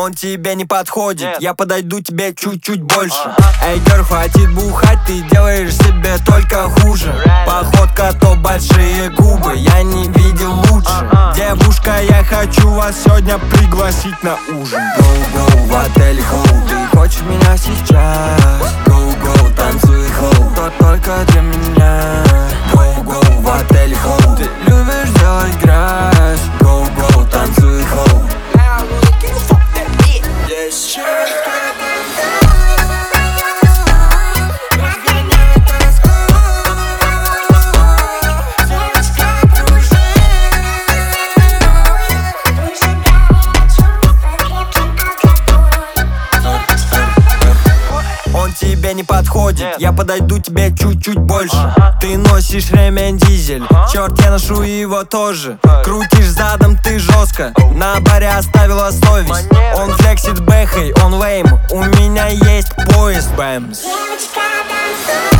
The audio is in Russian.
Он тебе не подходит, я подойду тебе чуть-чуть больше. Эй, гёрл, хватит бухать, ты делаешь себе только хуже. Походка, то большие губы, я не видел лучше. Девушка, я хочу вас сегодня пригласить на ужин. Go-go в отеле Хоу, ты хочешь меня сейчас? Go-go, танцуй Хоу, то только для меня. Go-go в отеле Хоу, ты любишь делать грязь. Go-go, танцуй Хоу. Он тебе не подходит, я подойду тебе чуть-чуть больше. Ты носишь ремень дизель, черт, я ношу его тоже. Крутишь задом ты жестко, на баре оставила совесть. Он флексит бэхой, он лейм, у меня есть поезд, бэмс. Девочка, танцуй.